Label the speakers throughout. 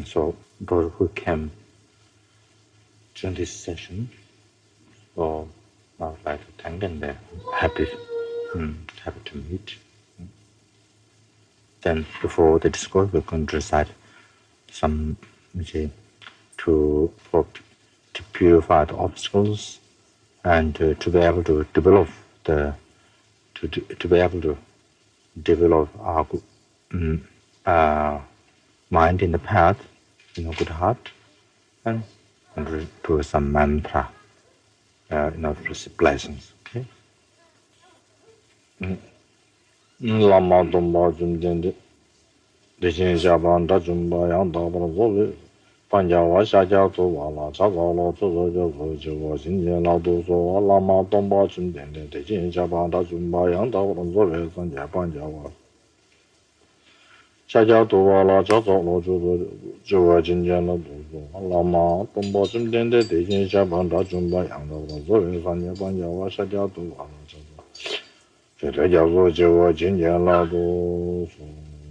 Speaker 1: So those who came during this session, so I would like to thank them. They're happy to meet. Then before the discourse, we're going to recite some to purify the obstacles and to be able to develop to be able to develop our mind in the path, good heart, and do some mantra in order to receive blessings. Okay. Lama Dumba Jumdende, Dijin Jaban Dajumba Yang Dabra Zobe, Panjawa Shaja Zuwala, Chazalo Zuzo Zuwa Xinjian Lao Du So, Lama Dumba Jumdende, Dijin Jaban Dajumba Yang Dabra Zobe, Sanja Panjawa. Shaja Zuwala, Chazalo Zuwa Xinjian Lao Du So, Lama Dumba Jumdende, Dijin Jaban Dajumba Yang Dabra Zobe, Sanja Panjawa, Shaja Zuwala, Chazalo. 这个叫做就我今年老多说，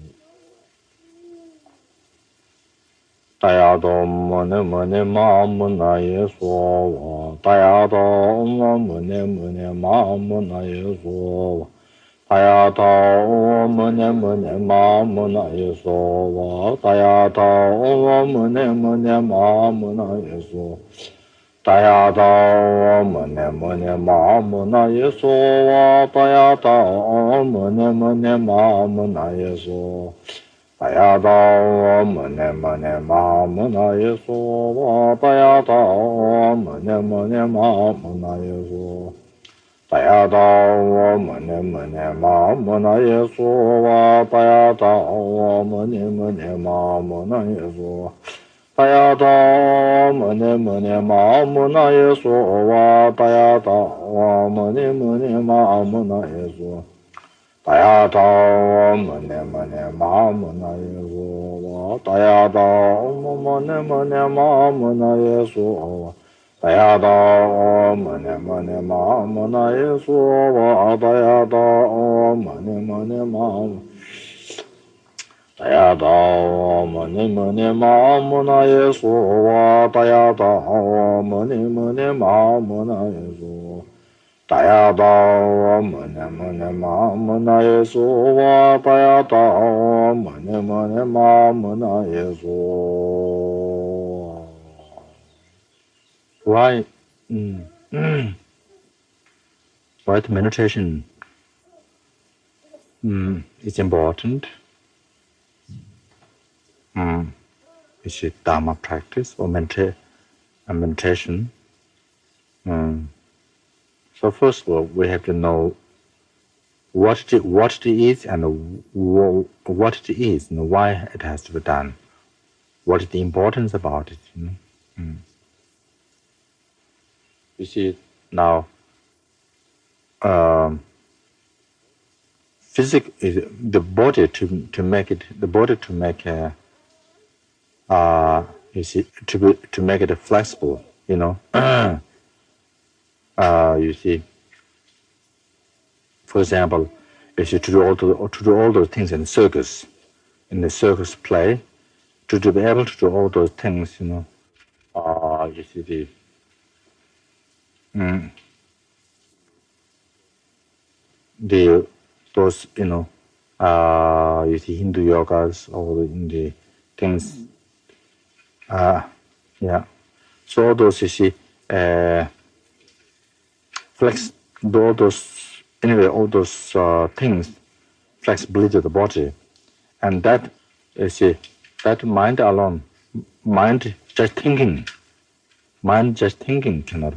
Speaker 1: 大家都没那嘛没那也说我，大家都没那嘛没那也说我，大家都没那嘛没那也说我，大家都没那嘛没那也说。 大家到我们的妈妈那也说我，大家到我们的妈妈那也说，大家到我们的妈妈那也说我，大家到我们的妈妈那也说，大家到我们的妈妈那也说我，大家到我们的妈妈那也说。 大家到我们的妈妈那也说哇，大家到我们的妈妈那也说，大家到我们的妈妈那也说哇，大家到我们的妈妈那也说哇，大家到我们的妈妈那也说哇，大家到我们的妈妈。 大家到我们的妈妈那也说哇，大家到我们的妈妈那也说，大家到我们的妈妈那也说哇，大家到我们的妈妈那也说。Why? Why the meditation is important? Is it Dharma practice or meditation? So first of all, we have to know what it is and what it is and why it has to be done. What is the importance about it? You see now, physics is the body to make it. The body to make you see to make it flexible. You see. For example, if you to do all those things in the circus play, to be able to do all those things, you see those you see Hindu yogas or in the things, yeah. So all those you see all those things, flexibility of the body, and that you see that mind alone, mind just thinking cannot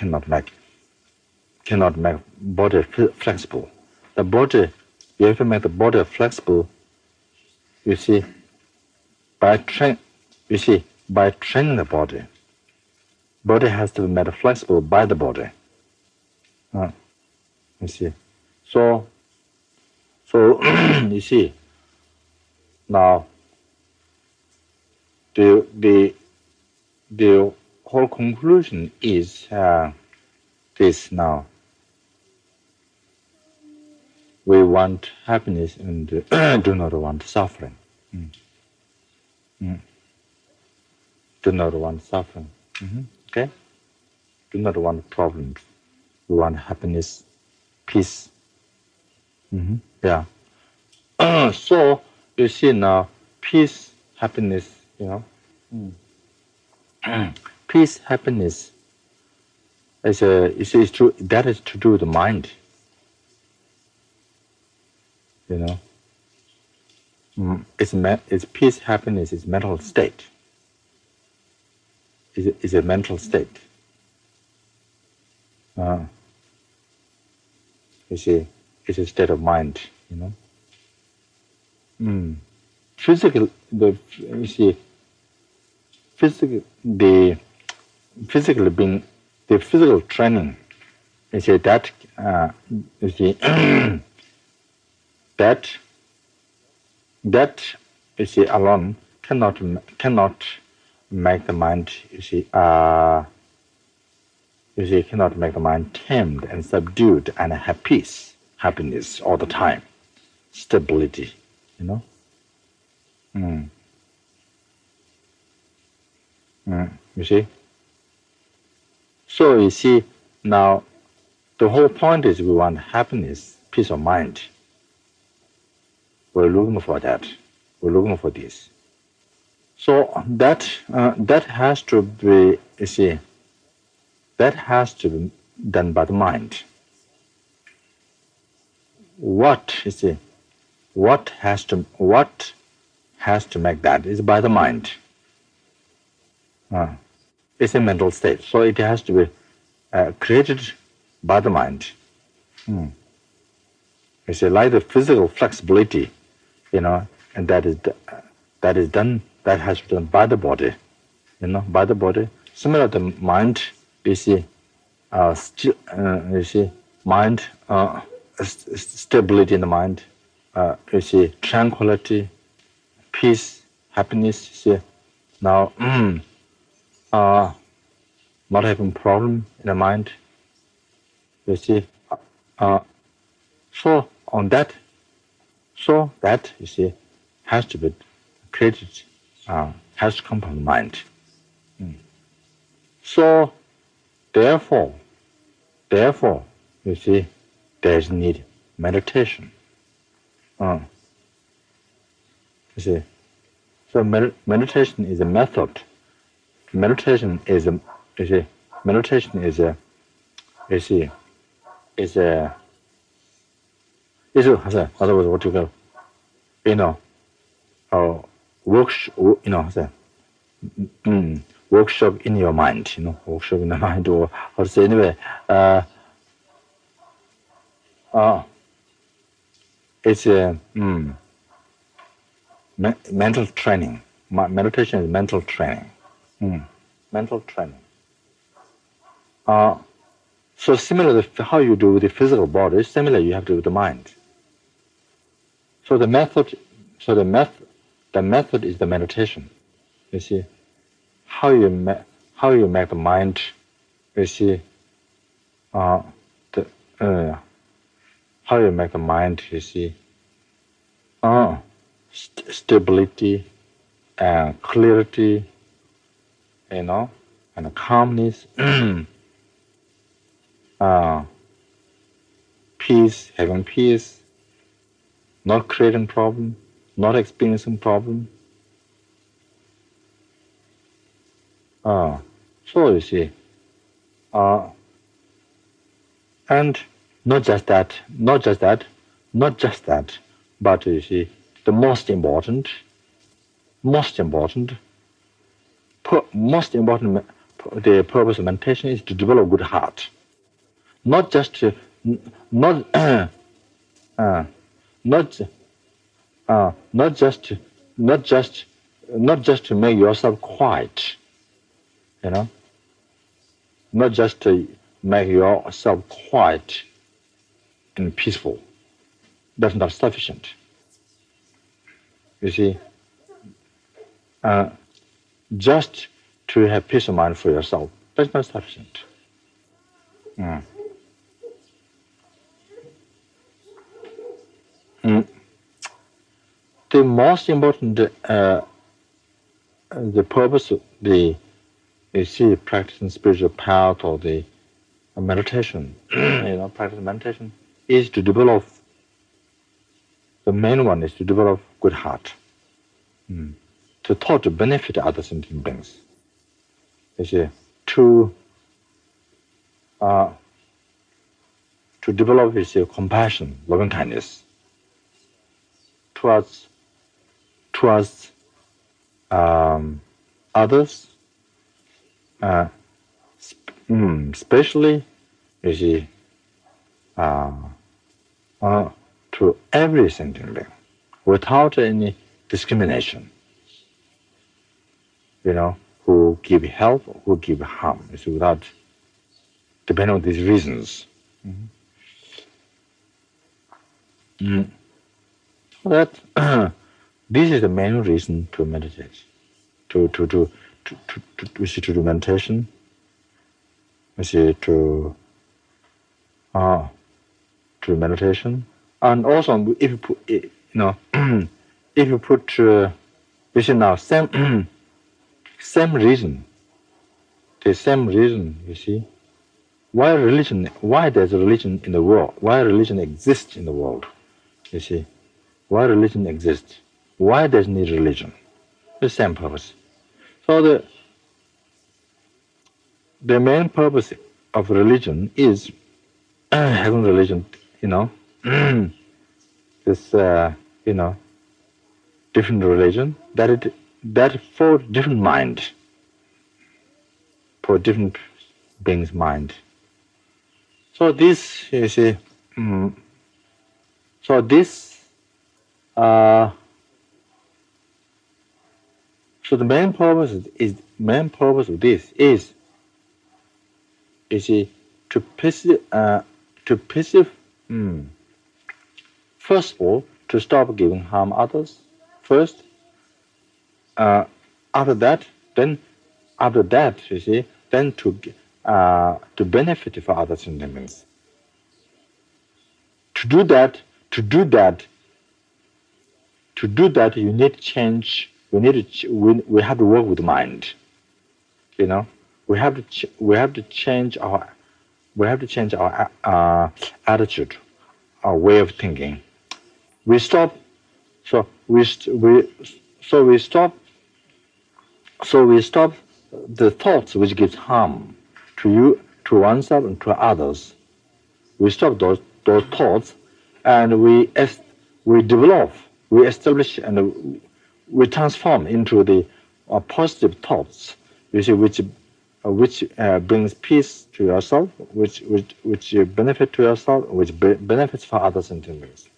Speaker 1: make body flexible. The body, you have to make the body flexible. You see, by training the body has to be made flexible by the body. You see, so you see now the whole conclusion is this now. We want happiness and do not want suffering. do not want suffering. Okay? Do not want problems. We want happiness, peace. Yeah. So you see now, peace, happiness, peace, happiness is true. That is to do with the mind. It's peace, happiness is mental state. Is a mental state. You see, it's a state of mind. Physical, the physical being, the physical training. You see that you see that you see alone cannot make the mind cannot make the mind tamed and subdued and have peace, happiness all the time, stability, you see. So you see now, the whole point is we want happiness, peace of mind. We're looking for that. We're looking for this. So that has to be, you see, that has to be done by the mind. What has to make that is by the mind. It's a mental state, so it has to be created by the mind. It's like the physical flexibility, and that is done. That has to be done by the body, by the body. Similar to mind, mind, stability in the mind, tranquility, peace, happiness. Now, not having problem in the mind. So on that, has to be created, has to come from the mind. So therefore, there's need meditation. So meditation is a method. Meditation is a otherwise what you call, workshop, workshop in your mind, workshop in the mind, or how to say anyway. It's a mental training. Meditation is mental training. Mental training. So similar to how you do with the physical body, similar you have to do with the mind. So the method is the meditation. You see, how you make the mind. You see, how you make the mind. You see, stability and clarity, and calmness, peace, having peace, not creating problem, not experiencing problem. So you see, and not just that, but you see, the most important, the purpose of meditation is to develop good heart, not just to, not just to make yourself quiet, not just to make yourself quiet and peaceful. That's not sufficient. You see, just to have peace of mind for yourself, that's not sufficient. The most important the purpose, you see, practicing spiritual path or the meditation, practice meditation is to develop. The main one is to develop good heart, to thought to benefit other sentient beings. You see, to develop his compassion, loving kindness towards others, especially, you see, to every sentient being, without any discrimination. Who give help, who give harm, you see, without depending on these reasons. That this is the main reason to meditate, to do meditation. We see to meditation, and also if you put, if you put, we see now same reason, the same reason. You see, why religion? Why there's a religion in the world? Why religion exists in the world? You see, why religion exists? Why does need religion? The same purpose. So the main purpose of religion is having religion. This different religion that for different mind, for different beings' mind. So this, you see, so this, so the main purpose of this is, you see, to perceive, first of all, to stop giving harm others. First, after that, you see, then to benefit for other sentient beings. To do that, you need to change. We have to work with the mind. We have to change our attitude, our way of thinking. We stop. So we stop the thoughts which gives harm to you, to oneself, and to others. We stop those thoughts, and we develop, we establish, and we transform into the positive thoughts. You see, which brings peace to yourself, which benefit to yourself, which benefits for others and beings.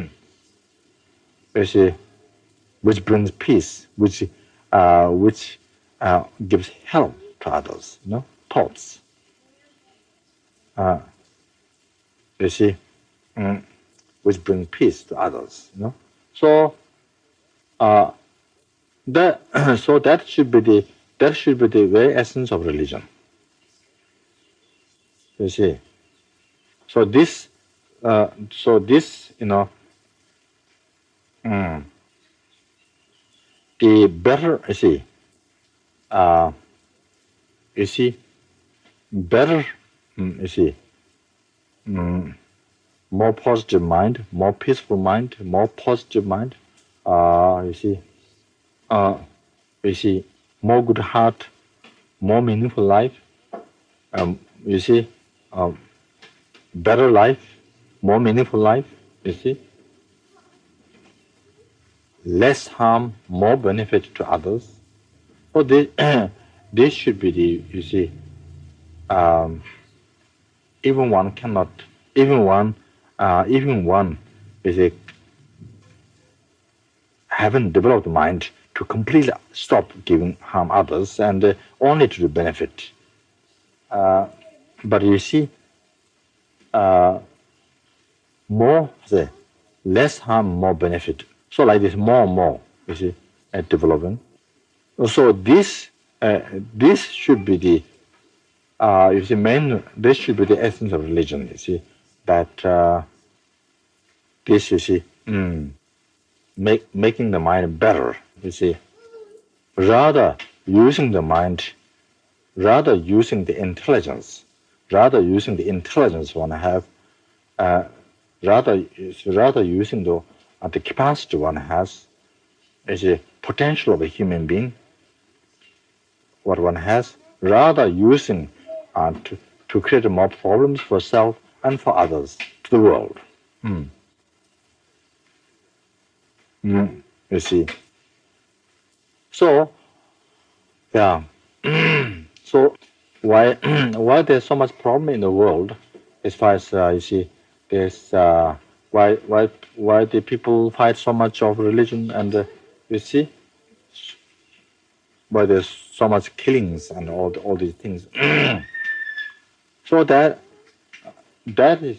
Speaker 1: You see, which brings peace, which gives help to others. Thoughts. You see, which bring peace to others. So that should be the very essence of religion. You see. So this, the better, better, more positive mind, more peaceful mind, more positive mind, more good heart, more meaningful life, better life, more meaningful life, less harm, more benefit to others. So this should be the, even one haven't developed the mind to completely stop giving harm others and only to the benefit. But you see, less harm, more benefit. So like this, more and more, developing. So this should be the, this should be the essence of religion. That this, making the mind better. rather using the mind, rather using the intelligence, one have, rather using the capacity one has, is a potential of a human being, what one has, rather using to create more problems for self and for others, to the world. You see. So, yeah. So why why there's so much problem in the world, as far as you see, there's why the people fight so much of religion, and you see why there's so much killings and all these things. So that is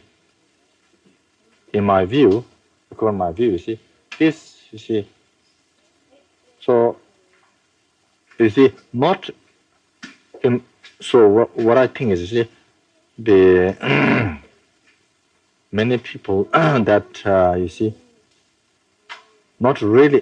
Speaker 1: in my view, according to my view, you see, this you see. So you see, not in, so what I think is, you see, the many people that you see, not really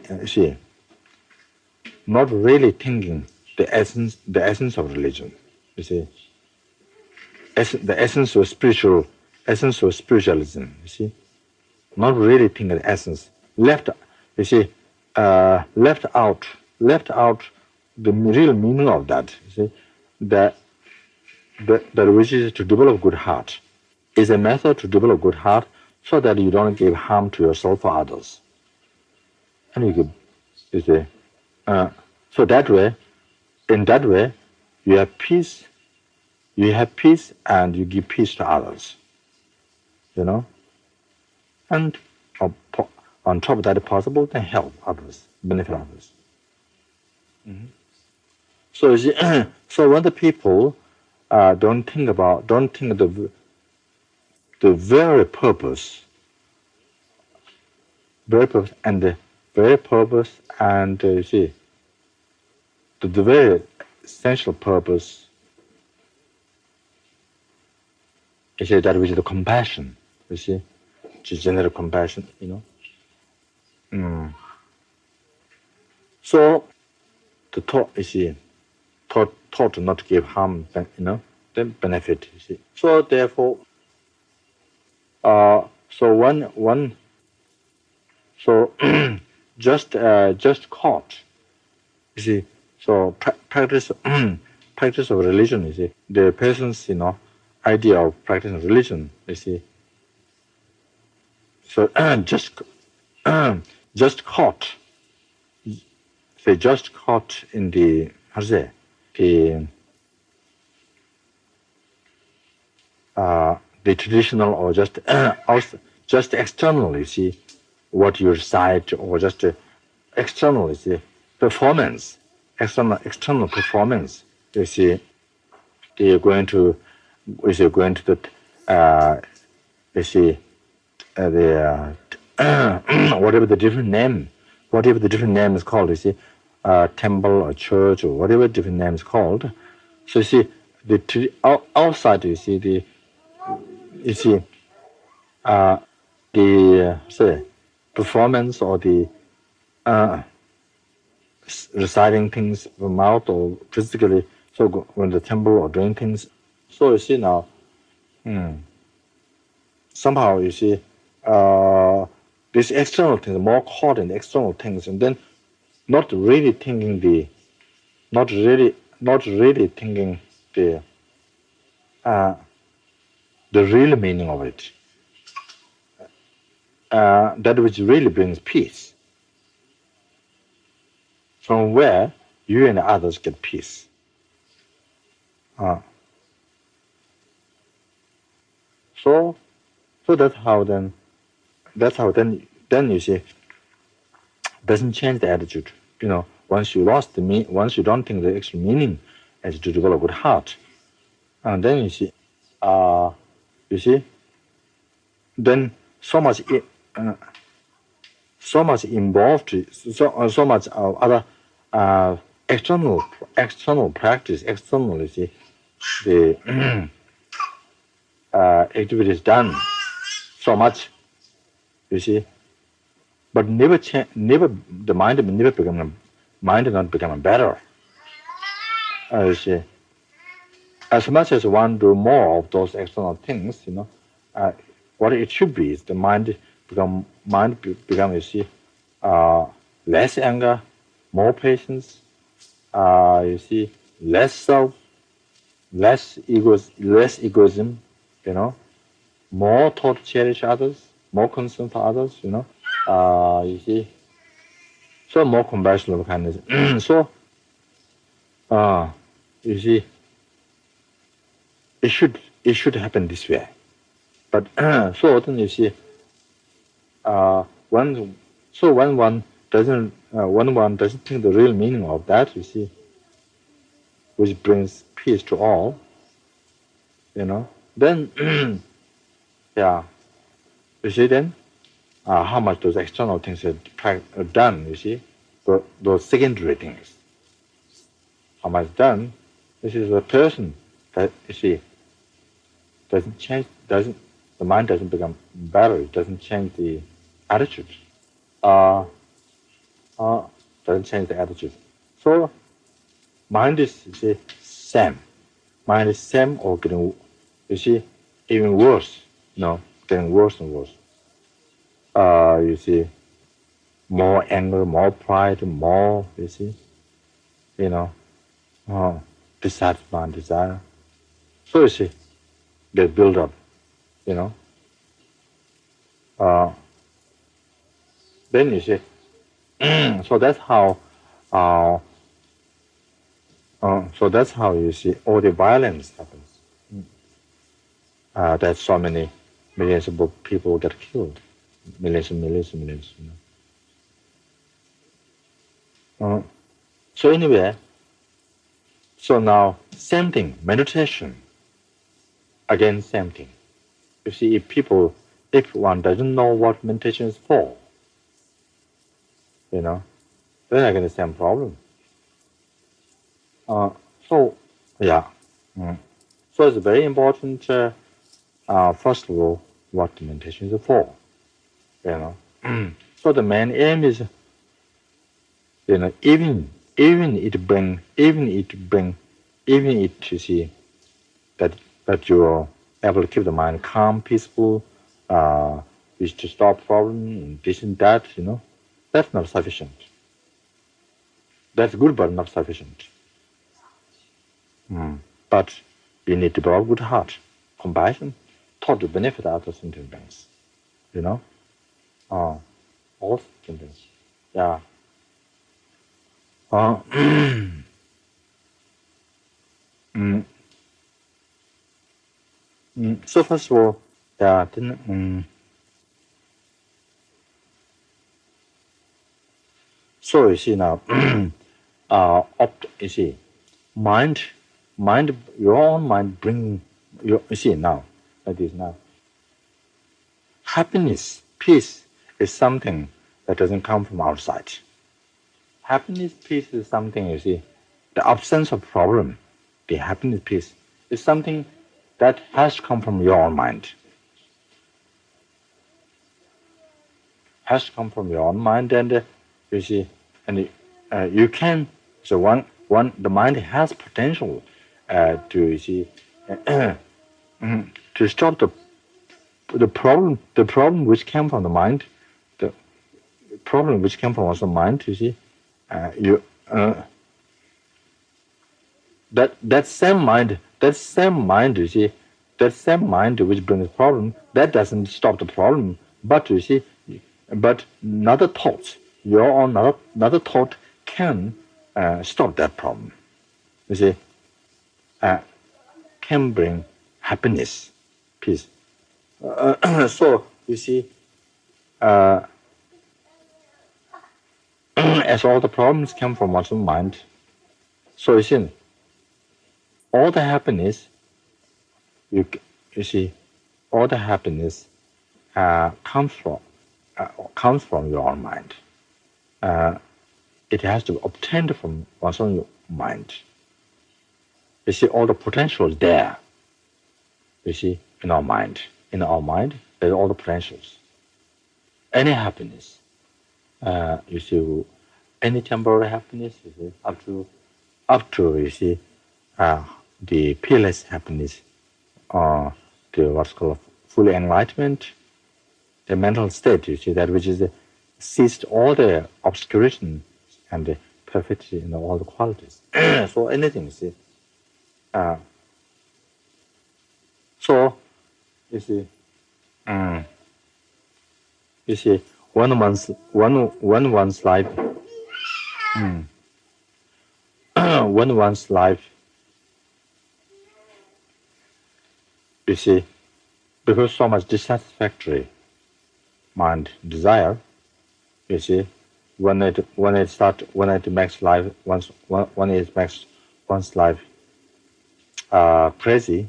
Speaker 1: not really thinking the essence of religion. You see, the essence of spiritualism. You see, not really thinking the essence. Left, you see, left out the real meaning of that. You see, that which is to develop good heart, is a method to develop good heart, so that you don't give harm to yourself or others. And you see, so that way, in that way, you have peace. You have peace, and you give peace to others. You know, and on top of that, if possible, then help others, benefit others. So you see, so when the people don't think the very purpose, and the very purpose, and you see, the very essential purpose, you see, that which is the compassion. You see, to generate compassion. You know, so the thought, you see, taught not to give harm, you know, then benefit. You see, so therefore, so one so just caught. You see, so practice practice of religion. You see, the person's idea of practicing religion. You see, so just caught. They just caught in the, how to say, the traditional, or just also just external. You see, what you recite, or just external. You see, performance, external performance. You see, you're going to the you see the whatever the different name is called. You see, temple or church or whatever different name is called. So you see, the outside, you see the say performance, or the reciting things from mouth or physically. So when the temple or doing things. So you see now, somehow you see these external things, more caught in the external things, and then not really thinking not really thinking the real meaning of it. That which really brings peace, from where you and others get peace. So that's how then you see, doesn't change the attitude. Once you lost once you don't think the actual meaning as to develop good heart, and then you see, then so much involved, so much other external practice, external, you see, the activities done, so much, you see, but never the mind never mind not becoming better. You see, as much as one do more of those external things, what it should be is the mind become, you see, less anger, more patience, you see, less self, less egoism, more thought to cherish others, more concern for others, you see, so more compassion of kindness. So, you see, it should happen this way. But so often you see, when one doesn't think the real meaning of that, you see, which brings peace to all, then yeah, you see then how much those external things are done, you see, those secondary things, how much done. This is a person that, you see, doesn't change, the mind doesn't become better, it doesn't change the attitude. Doesn't change the attitude. So mind is, you see, same. Mind is same or getting, you see, even worse. Getting worse and worse. You see, more anger, more pride, more, you see, dissatisfied desire. So you see, they build up, then you see, so that's how you see all the violence happens. That so many millions of people get killed, millions and millions and millions. So anyway, so now same thing, meditation. Again, same thing. You see, if one doesn't know what meditation is for, then again the same problem. So yeah, so it's very important. First of all, what the meditation is for, So the main aim is, even to see that you're able to keep the mind calm, peaceful, is to stop problem, this and that, that's not sufficient. That's good, but not sufficient. But you need to develop good heart, compassion, thought to benefit others and things, all things. Yeah. So first of all, yeah, then, so you see now, you see, mind, your own mind bring you see now, like this now. Happiness, peace is something that doesn't come from outside. Happiness, peace is something, you see, the absence of problem, the happiness, peace is something that has to come from your own mind. Has to come from your own mind, and you see, and you can. So the mind has potential to, you see, to stop the problem which came from the mind, the problem which came from the mind. You see, that same mind, you see, that same mind which brings problem, that doesn't stop the problem, but you see, but another thought, your own another thought can stop that problem. You see, can bring happiness, peace. So you see, as all the problems come from one's own mind, so you see, all the happiness, you see, all the happiness comes from your own mind. It has to be obtained from one's own mind. You see, all the potential is there. You see, in our mind, there's all the potentials. Any happiness, you see, any temporary happiness, you see, up to you see, the peerless happiness, or the what's called full enlightenment, the mental state, you see, that which is ceased all the obscuration and the perfection in all the qualities. So anything, you see. So you see, you see, when one's life, when one's life, you see, because so much dissatisfactory mind desire, you see, when it makes life when it makes one's life crazy,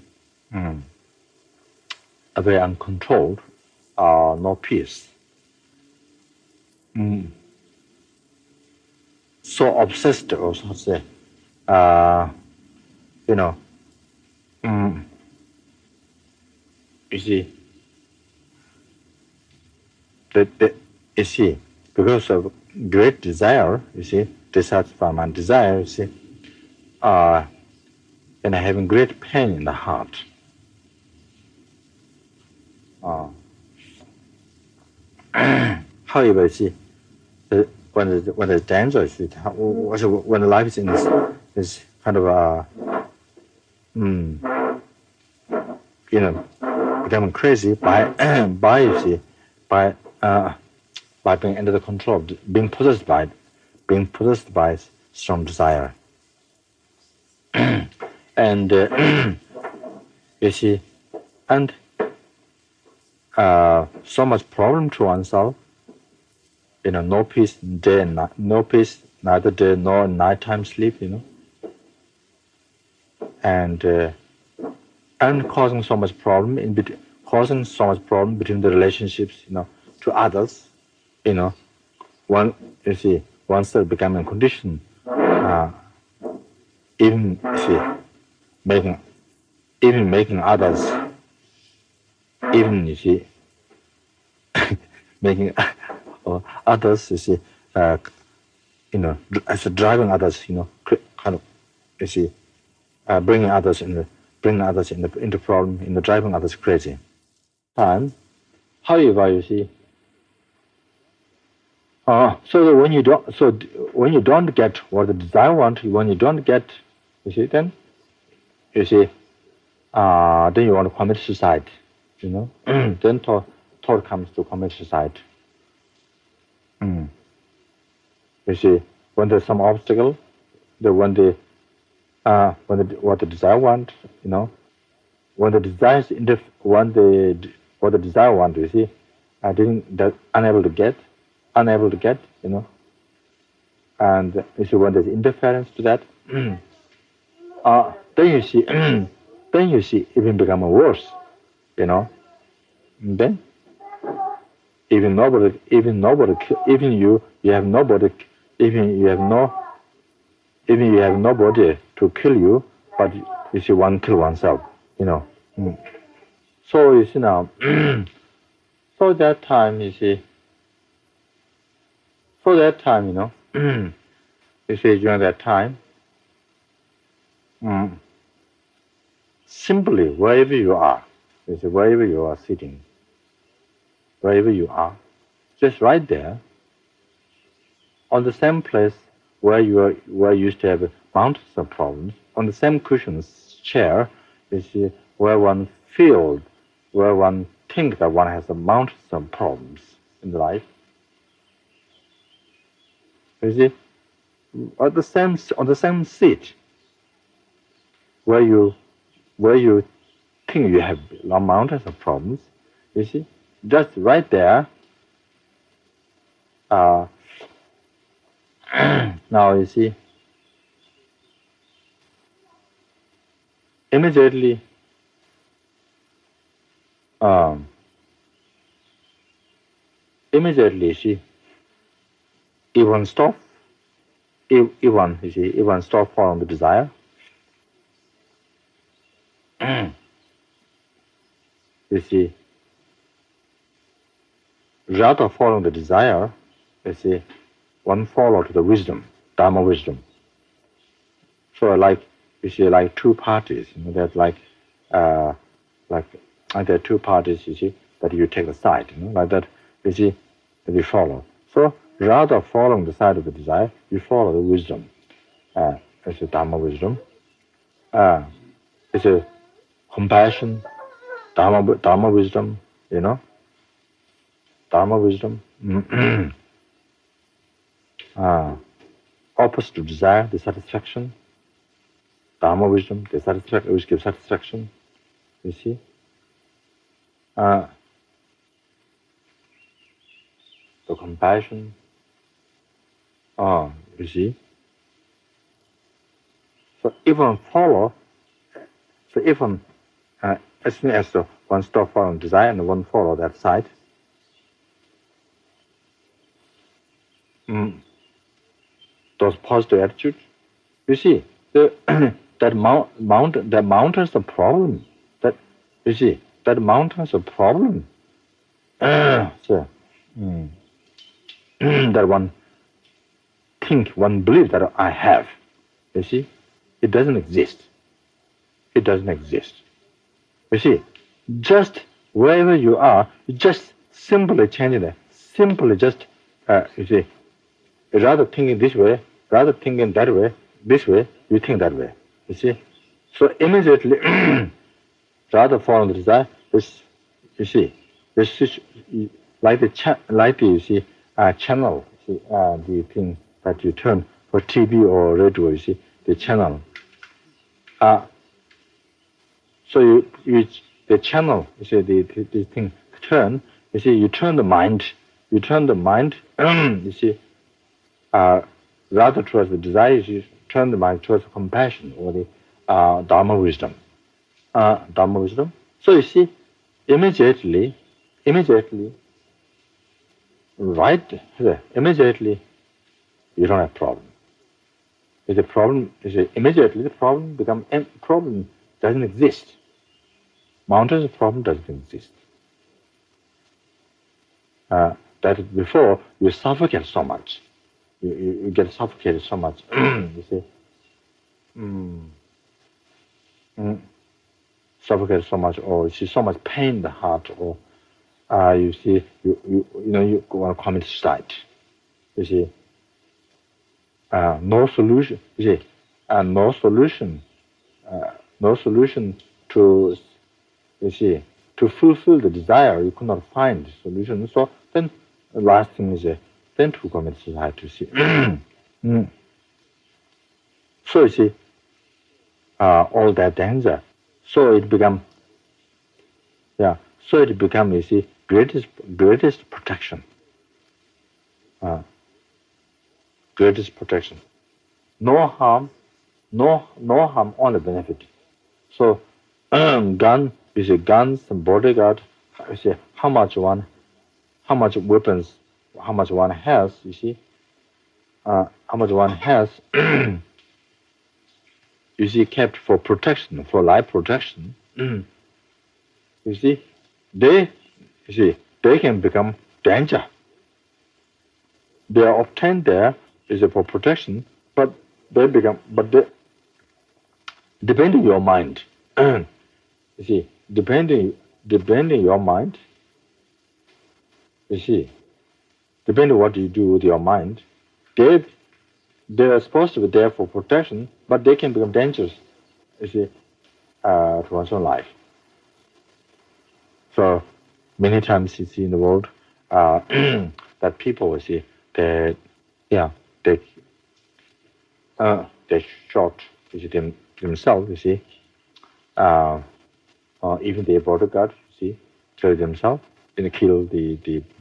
Speaker 1: very uncontrolled, no peace, so obsessed, or so to say, you know, you see, you see, because of great desire, you see, dissatisfied mind desire, you see, and having great pain in the heart. However, you see, when the danger is when the life is in this kind of becoming crazy by you see, by being under the control, being possessed by strong desire, and you see, and so much problem to oneself. No peace day and night, no peace neither day nor nighttime sleep. And causing so much problem between the relationships. To others. One you see oneself becoming a condition. Even you see making others. Even you see making others, you see, as driving others, kind of, you see, bringing others into problem, driving others crazy. However, you see, so that when you don't get what the desire want, when you don't get, you see, then you see, then you want to commit suicide. Then thought comes to commit suicide. You see, when there's some obstacle, what the desire want, when the desire is what the desire want, you see, unable to get, and you see when there's interference to that, then you see, even become worse, And then even you have nobody, even you have nobody to kill you, but you see one kill oneself, So you see now, so that time you see, you see during that time, simply wherever you are, wherever you are sitting, wherever you are, just right there, on the same place where you used to have mountains of problems, on the same cushions, chair, you see, where one feels, where one thinks that one has a mountains of problems in life. You see, on the same seat, where you think you have mountains of problems, you see, just right there. Now you see, immediately, see, even stop, even stop following the desire. You see, rather following the desire, you see, one follow to the wisdom, Dharma wisdom. So like, you see, like two parties, there's like there are two parties, you see, that you take a side, like that, you see, that you follow. So rather following the side of the desire, you follow the wisdom. It's a Dharma wisdom. It's a compassion, Dharma wisdom, Dharma wisdom. Opposite to desire, dissatisfaction. Dharma wisdom, which gives satisfaction. You see? The compassion. You see? So even follow, as soon as one stop following desire and one follow that side, those positive attitudes, you see, that mountain's a problem. That, you see, that mountain's a problem. So, that one believe that I have, you see, it doesn't exist. It doesn't exist. You see, just wherever you are, you just simply change it. Simply just, you see, rather thinking this way, rather thinking that way, this way, you think that way. You see? So immediately, rather following the desire, you see, this is like the you see, channel, you see, the thing that you turn for TV or radio, you see, the channel. So the channel, you see, the thing turn, you see, you turn the mind, you see, rather towards the desire, you turn the mind towards compassion or the Dharma wisdom. Dharma wisdom. So you see, immediately, immediately, you don't have problem. If the problem is immediately, the problem becomes problem doesn't exist. Mountain's problem doesn't exist. That before you suffocate so much, you get suffocated so much. You see, suffocated so much, or you see so much pain in the heart, or you see you want to commit suicide. You see, no solution. You see, no solution to, you see, to fulfill the desire. You could not find solution. So then the last thing is then to commit suicide. You see. So you see, all that danger. So it become, you see, greatest protection. Greatest protection. No harm, only benefit. So, guns and bodyguard, you see, how much weapons, how much one has, you see, how much one has, you see, kept for protection, for life protection. You see, they can become danger. They are obtained there is for protection, but depending your mind. You see, depending your mind. You see, depending what you do with your mind, they are supposed to be there for protection, but they can become dangerous. You see, to one's own life. So many times you see in the world that people, you see, they shot, you see, themselves, you see, even the bodyguard, you see, kill themselves, kill the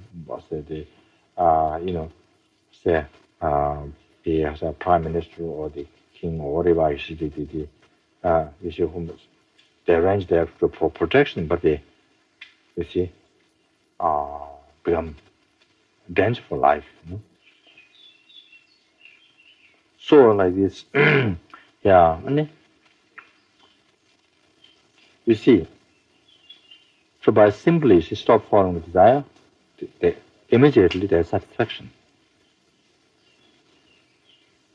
Speaker 1: prime minister or the king or whatever, you see, you see, whom they arrange there for protection, but they, you see, become danger for life. So like this, you see. So by simply stop following the desire, immediately there's satisfaction.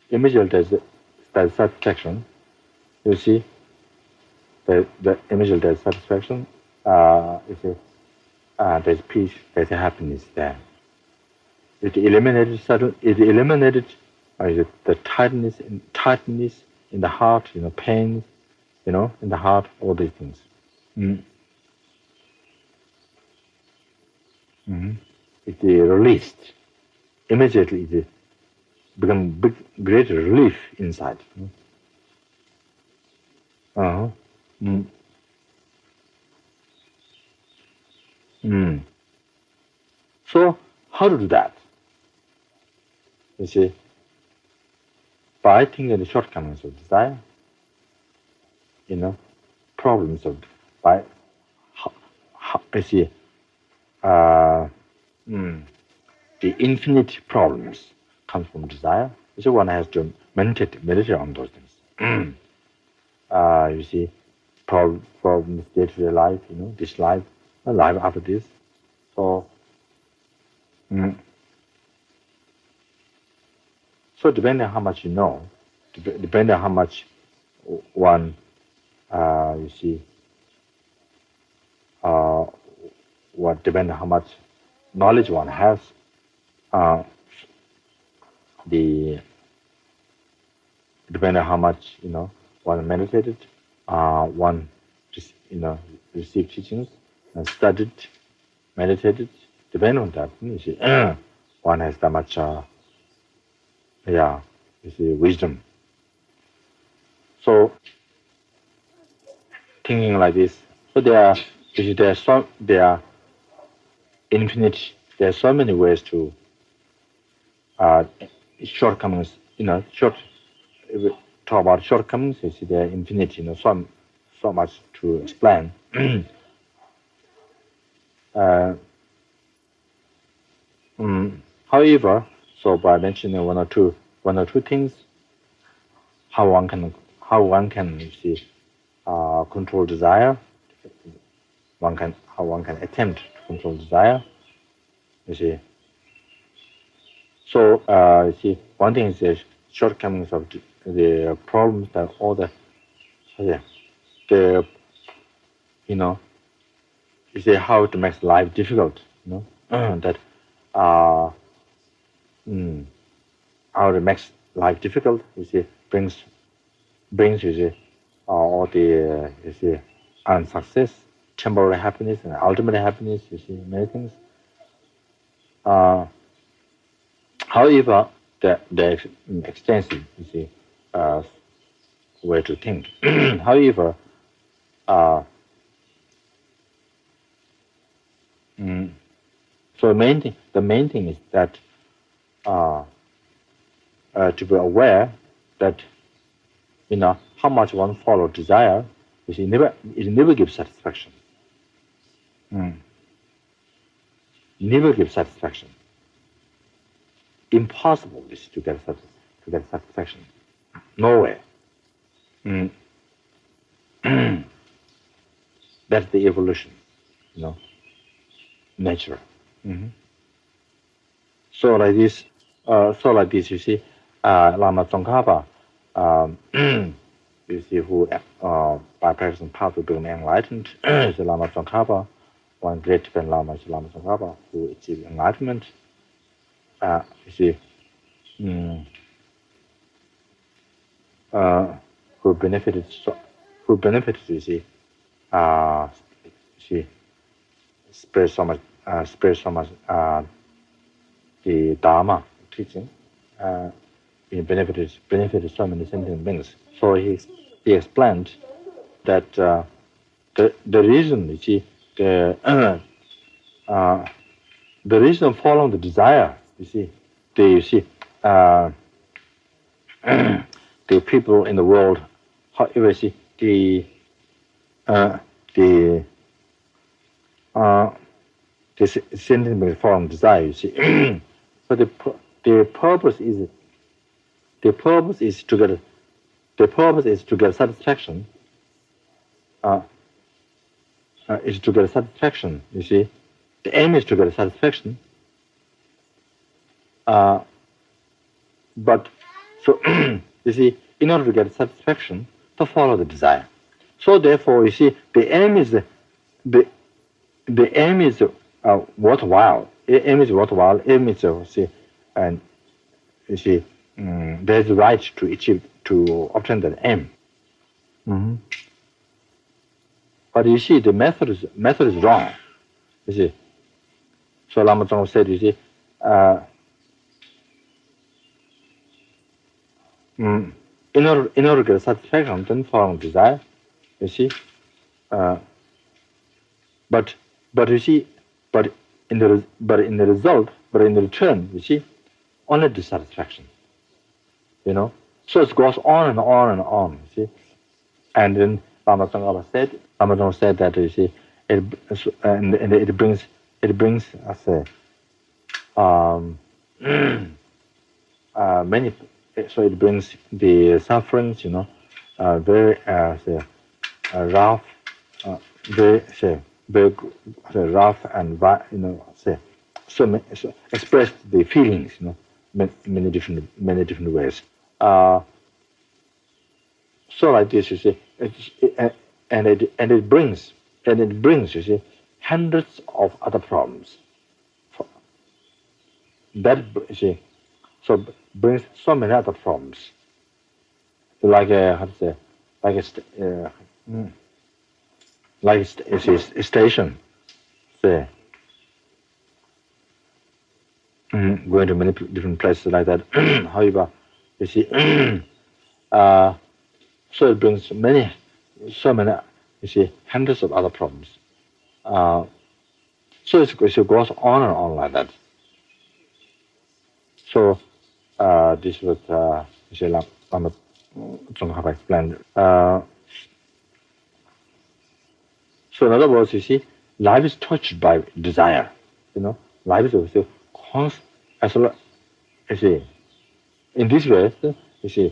Speaker 1: immediate satisfaction. You see, the immediate satisfaction. You see, there's peace, there's happiness there. It eliminated the tightness in the heart, pain, in the heart, all these things. Mm. Mm. It released immediately. It become great relief inside. Uh-huh. Mm. Mm. So how to do that? You see, by thinking the shortcomings of desire, problems of by you see, the infinite problems comes from desire. So one has to meditate on those things. You see, problems day-to-day life, this life, a life after this. So, so depending on how much you know, depending on how much one, you see, what depending on how much knowledge one has, the depending on how much one meditated, one just received teachings and studied, meditated. Depending on that, you see, one has that much, you see, wisdom. So thinking like this, so there are infinite. There are so many ways to shortcomings. If we talk about shortcomings, you see, there are infinite. So much to explain. However, so by mentioning one or two things, how one can you see control desire. How one can attempt to control desire. You see. So you see, one thing is the shortcomings of the problems that all the you see how it makes life difficult. That how it makes life difficult. You see, brings you see all the you see unsuccess, temporary happiness, and ultimate happiness. You see many things. However, the extensive, you see, way to think. However, so the main thing is that to be aware that how much one follows desire, you see, it never gives satisfaction. Never gives satisfaction. Impossible is to get satisfaction. No way. That's the evolution, nature. So like this, you see, Lama Tsongkhapa, you see, who by practicing path to become enlightened, is Lama Tsongkhapa, one great Tibetan Lama is Lama Tsongkhapa, who achieved enlightenment. You see, who benefited, you see, spread so much, the Dharma teaching, he benefited so many sentient beings. So he explained that the reason, you see, the reason of following the desire, you see, the people in the world, however, you see, the sentient beings following desire, you see. So the purpose is to get satisfaction. Is to get satisfaction. You see, the aim is to get satisfaction. But So you see, in order to get satisfaction, to follow the desire. So therefore, you see, the aim is worthwhile. Aim is worthwhile. Aim is see, and you see, there's a right to achieve to obtain that aim. Mm-hmm. But you see, the method is wrong. You see, so Lama Tsongkhapa said, you see, in order to get satisfaction, then follow desire. You see, but you see, in the return, you see, only dissatisfaction. You know, so it goes on and on and on. You see, and then Lama Tsongkhapa said that you see, it brings us many. So it brings the sufferings. You know, very rough, very rough and so express the feelings. You know, many different ways. So like this, you see, it brings you see hundreds of other problems. That you see, so brings so many other problems. Like how to say, like a station, say, going to many different places like that. However, you see, so it brings so many, you see, hundreds of other problems. So it goes on and on like that. So this was Lama Tsongkhapa explained. So in other words, you see, life is touched by desire. You know, life is also constant. As well, you see, in this way, you see,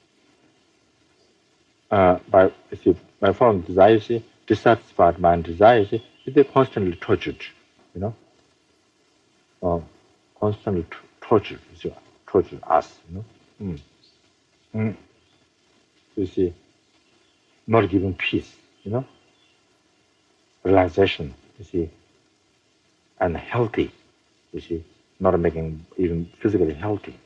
Speaker 1: by following desire, you see, dissatisfied mind, desire, you see, they're constantly tortured. You know, constantly tortured. You see, tortured us. You know, you see, not giving peace. You know, relaxation. You see, and healthy. You see, not making even physically healthy.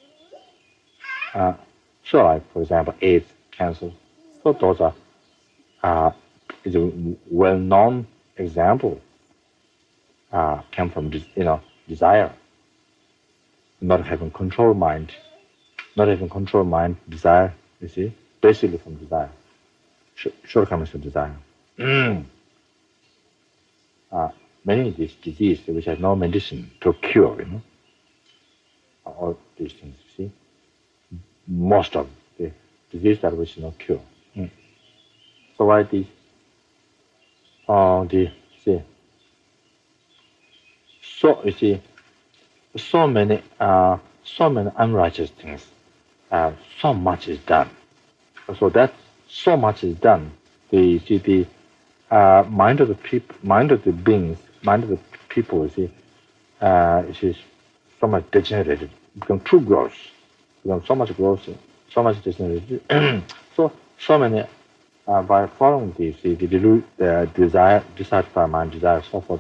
Speaker 1: So, like for example, AIDS, cancer. So those are is a well-known example. Came from desire, not having control mind, desire. You see, basically from desire, shortcomings of desire. Many of these diseases which have no medicine to cure. You know, all these things. You see, most of the disease that which no cure. So why the see, so you see, so many unrighteous things. So much is done. So that so much is done. The mind of the people, mind of the beings, mind of the people. You see, it is so much degenerated, become too gross, become so much gross, so much degenerated. so many by following this, the desire, dissatisfied mind, desire, so forth.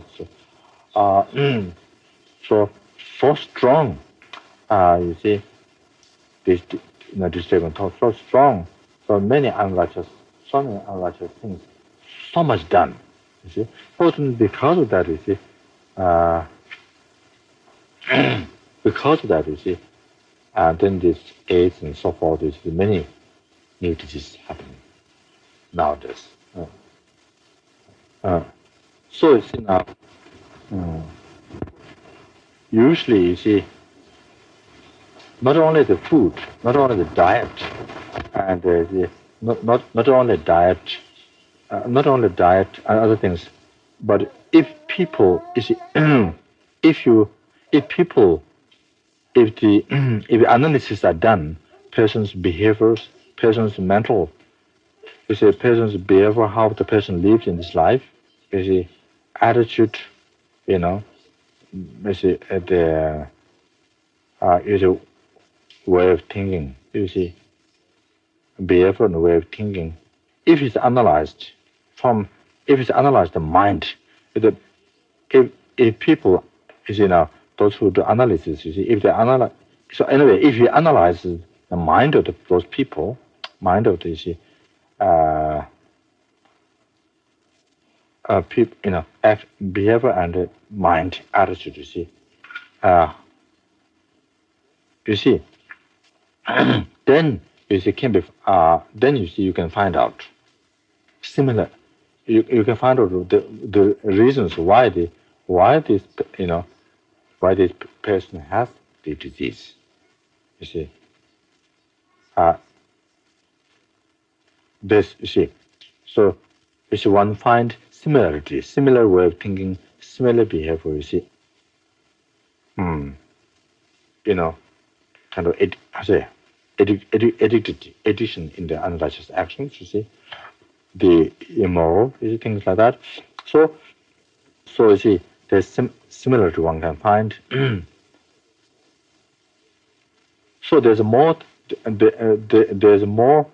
Speaker 1: So strong. You see, this disturbing thought so strong. So many unrighteous things. So much done. You see, so because of that, you see, because of that, you see, then this AIDS and so forth. You see, many new diseases happening nowadays. So you see now, usually you see, not only the food, not only the diet, and not only diet, and other things, but if people, you see, if the analysis are done, person's behaviors, person's mental, you see, person's behavior, how the person lives in this life, you see, attitude, you know, you see, the way of thinking, you see, behavior and way of thinking, if it's analyzed the mind, if people, you see now, those who do analysis, you see, if they analyze, so anyway, if you analyze the mind of those people, mind of the, you see, people, behavior and mind attitude, you see, then you see then you see you can find out similar. You can find out the reasons why this why this person has the disease. You see, this you see. So you see one find similarity, similar way of thinking, similar behavior. You see, kind of addiction in the unrighteous actions. You see, the immoral, you see, things like that. So you see, there's similarity one can find. So there's more. There's more.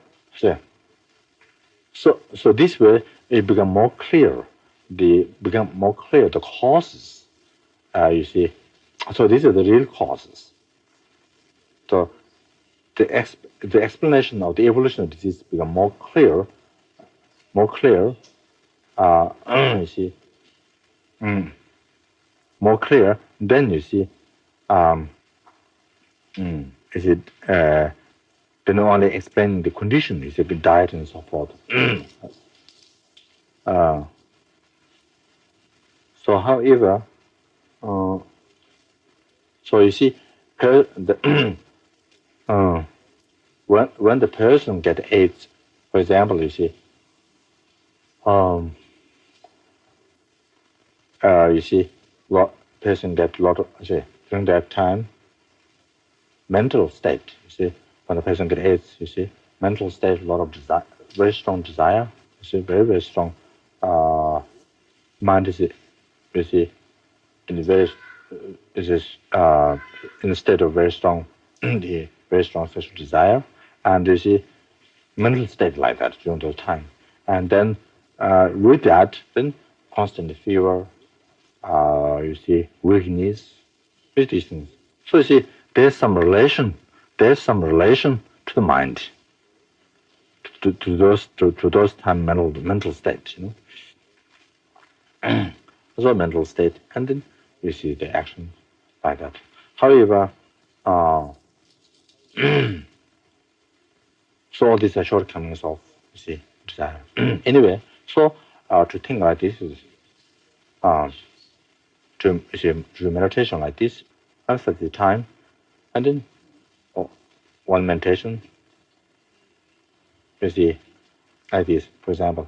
Speaker 1: So this way it become more clear. The causes. You see, so these are the real causes. So the explanation of the evolution of disease become more clear. You see, more clear. Then you see, is it then only explain the condition, is it diet and so forth. So however, so you see, when the person get AIDS, for example, you see, person get a lot of, during that time, mental state, you see, when the person get AIDS, you see, mental state, a lot of desire, very strong desire, you see, very, very strong. Mind is, you see, in a state of very strong, the very strong sexual desire, and you see, mental state like that during those time. And then with that, then constant fever, you see, weakness, with these things. So you see, there's some relation to the mind, to those time mental states, you know. So mental state, and then you see the action like that. However, so all these are shortcomings of, you see, desire. Anyway, so to think like this is to do meditation like this, after the time, and then one meditation, you see, like this, for example.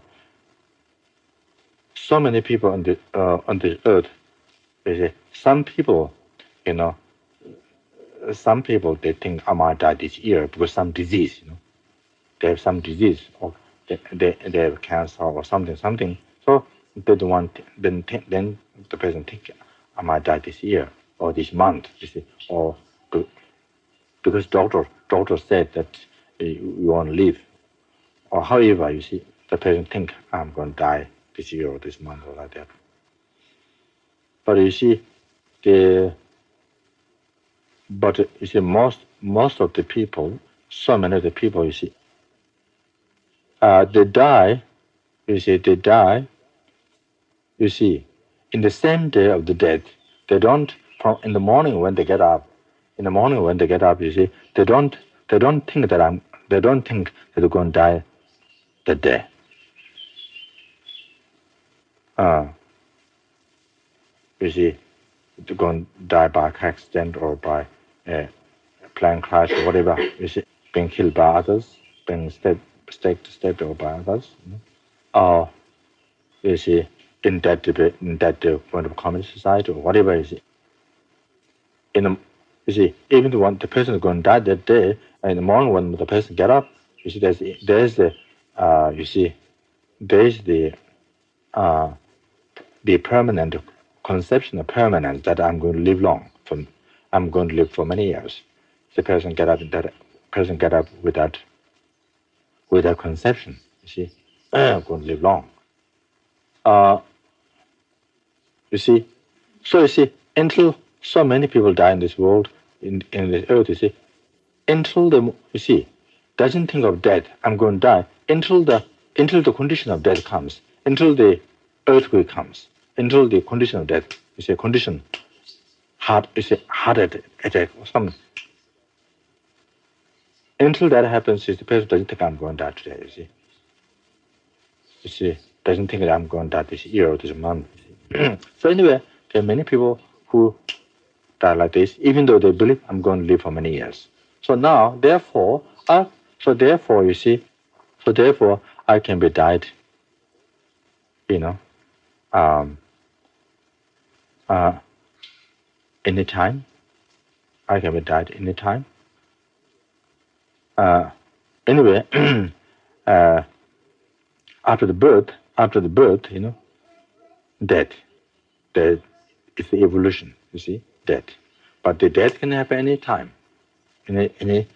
Speaker 1: So many people on the earth, you see, some people, you know, some people they think I might die this year because some disease, you know, they have some disease or they have cancer or something. So they don't want. Then the person think I might die this year or this month, you see, or because doctor said that you won't live, or however, you see, the person think I'm going to die this year or this month or like that. But you see, most of the people, so many of the people, you see, they die. You see, You see, in the same day of the death, they don't. In the morning when they get up, you see, they don't think that They don't think that they're going to die that day. You see, they're going to die by car accident or by a plane crash or whatever. You see, being killed by others, being stabbed or by others. Or you see, in that point of communist society or whatever. You see, you see, even the person is going to die that day, and in the morning when the person get up, you see, there's the permanent conception of permanence that I'm going to live long. I'm going to live for many years. The person get up in that person get up with that conception, you see, going to live long. You see, so you see, until so many people die in this world, in this earth, you see, until you see, doesn't think of death, I'm going to die, until the condition of death comes, until the earthquake comes, until the condition of death, you see, condition, heart attack or something. Until that happens, the person doesn't think I'm going to die today, you see. You see, doesn't think that I'm going to die this year or this month. So anyway, there are many people who die like this, even though they believe I'm going to live for many years. So now, therefore, you see, I can be died, anytime. I can be died anytime. Anyway, after the birth, death. Death is the evolution, you see, death. But the death can happen any time. You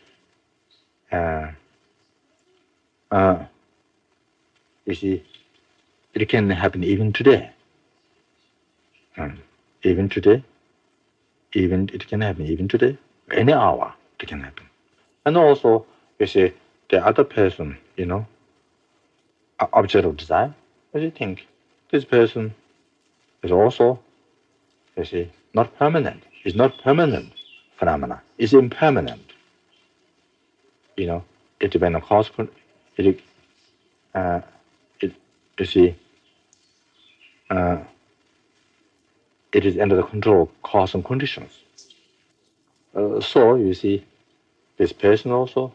Speaker 1: see, it can happen even today. Even today, it can happen even today. Any hour, it can happen. And also, you see, the other person, object of desire, what do you think? This person is also, you see, not permanent. It's not permanent phenomena. It's impermanent. It depends on cause. You see, it is under the control of cause and conditions. So you see, this person also,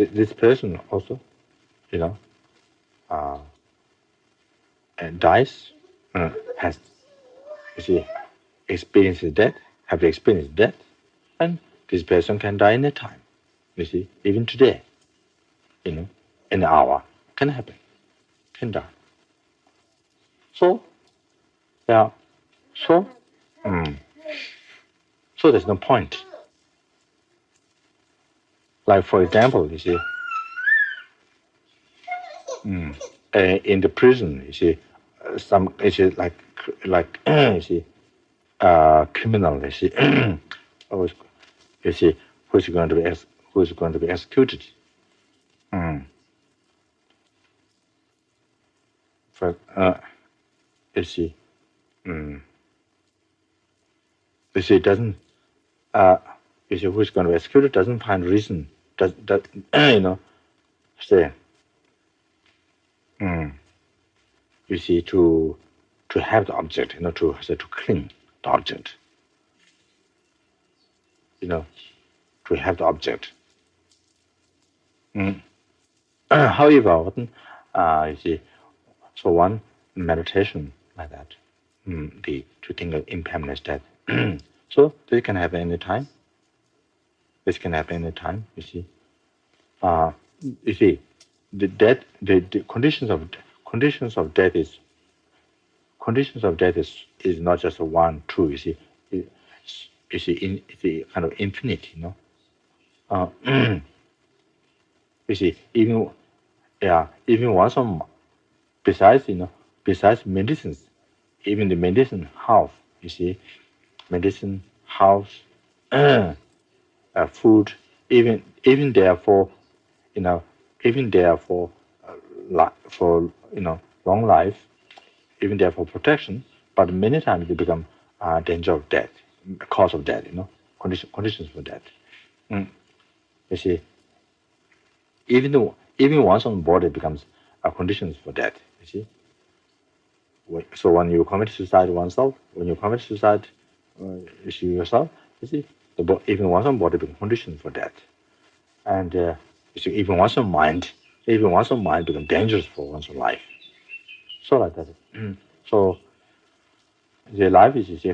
Speaker 1: dies, has, you see, experiences death, have experienced death, and this person can die any time. You see, even today, in an hour, can happen, can die. So, yeah, so there's no point. Like for example, you see, in the prison, you see, some you see like you see, criminal, you see, you see, who is going to be executed. For you see, it doesn't. You see, who is going to be executed doesn't find reason. Say, you see, to have the object, to cling the object, to have the object. However, you see, so one meditation like that, to think of impermanence death. So this can happen any time. This can happen any time. You see, the death, the conditions of death is not just one, two. You see, it's kind of infinite. You see, even once besides medicines, even the medicine house. You see, medicine house, food, even therefore, even therefore, for long life, even there for protection, but many times they become danger of death, cause of death, conditions for death. You see, even once on body becomes conditions for death. You see, so when you commit suicide yourself, you see yourself, you see, even once on body becomes conditions for death, and you see, even once on mind becomes dangerous for one's life. So like that. So the life is, you see,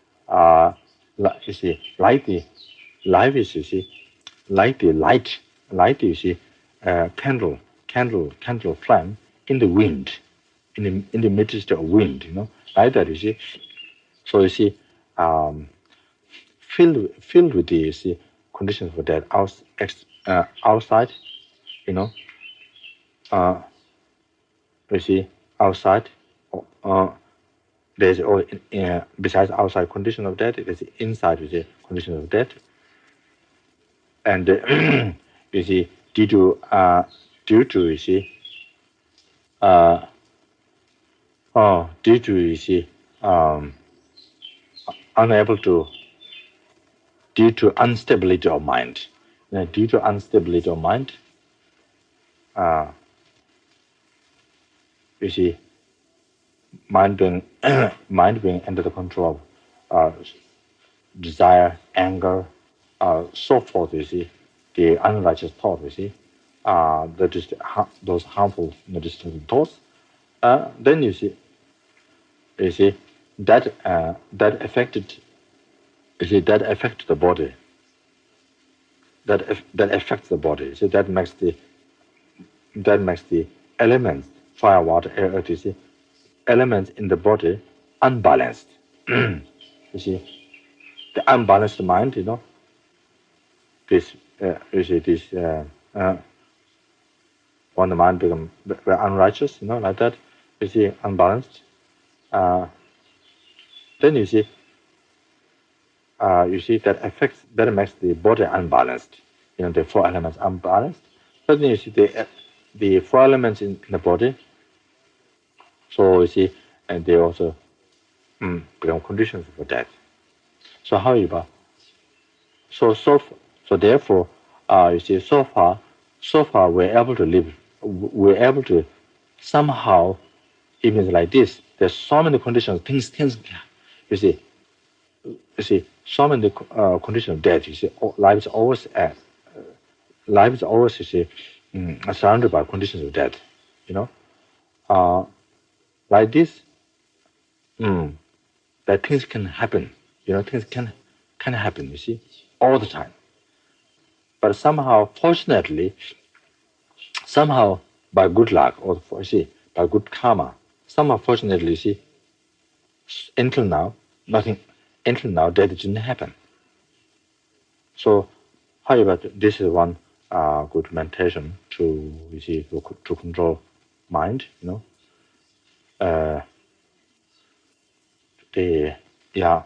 Speaker 1: like the life is, you see, like the light, you see, candle flame in the wind, in the midst of wind, like that, you see. So you see, filled with the, you see, conditions for that, outside, you know, uh, you see, outside, uh, there's all besides outside condition of death, there's inside the condition of death, and you see, due to you see, uh, due to you see, um, unable to, due to instability of mind, due to instability of mind, uh, you see, mind being mind being under the control of desire, anger, so forth. You see, the unrighteous thought. You see, those harmful, destructive thoughts. Then you see that affected. You see that affects the body. That affects the body. So that makes the elements, fire, water, air, earth. You see, elements in the body unbalanced. You see, the unbalanced mind. This you see this when the mind become very unrighteous, like that. You see unbalanced. Uh, then you see that makes the body unbalanced. The four elements unbalanced. But then you see the four elements in the body. So you see, and they also become conditions for death. So however, so therefore, you see, so far we're able to live, we're able to somehow, even like this. There's so many conditions, things. You see, so many conditions of death. You see, life is always, you see, surrounded by conditions of death. Uh, like this, that things can happen. Things can happen. You see, all the time. But somehow, fortunately, somehow by good luck or by good karma, somehow fortunately, you see, until now, nothing. Until now, that didn't happen. So, however, this is one good meditation to to control mind. The yeah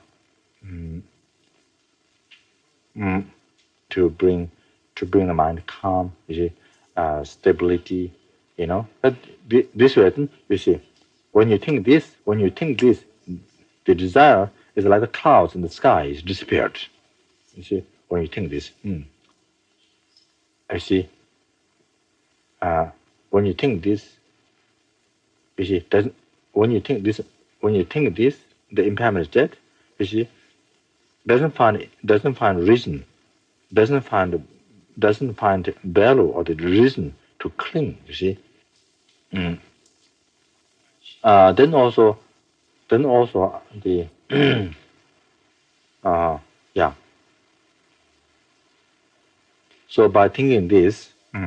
Speaker 1: to bring the mind calm. Stability. But this way, you see, when you think this, the desire is like the clouds in the sky is disappeared. You see, when you think this, I see. When you think this, you see, doesn't when you think this, the impairment is dead. You see, doesn't find reason, doesn't find value or the reason to cling. You see, then also the yeah. So by thinking this,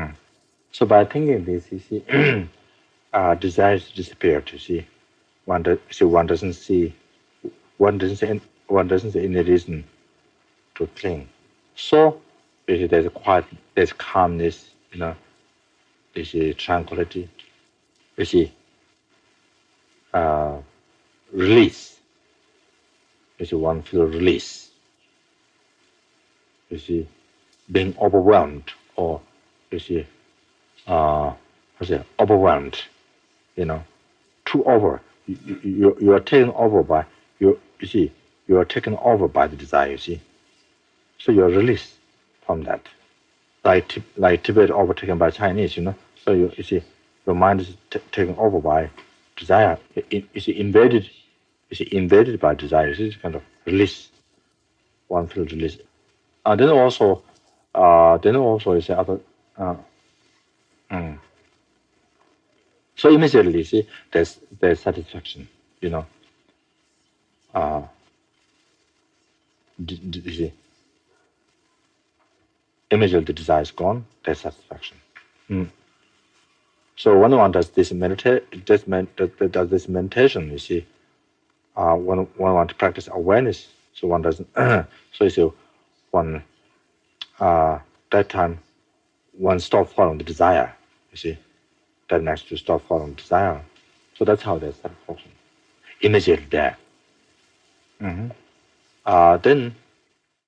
Speaker 1: you see, desires disappear. You see, one doesn't see any reason to cling. So you see, there's calmness. You see, tranquility. You see, release. You see, one feel release. You see, being overwhelmed, or you see, overwhelmed. Too over. You are taken over by you see, you are taken over by the desire. You see, so you are released from that. Like Tibet overtaken by Chinese. So you see, your mind is taken over by desire. You see, invaded. You see, invaded by desire. It's kind of release. One feels release. Then also you see other. So immediately, you see, there's satisfaction. You see, immediately the desire is gone. There's satisfaction. So when one does this meditation, you see, when one want to practice awareness, so one doesn't. So you see, one that time one stop following the desire. You see, that next to stop following desire. So that's how they start functioning. Immediately there. Then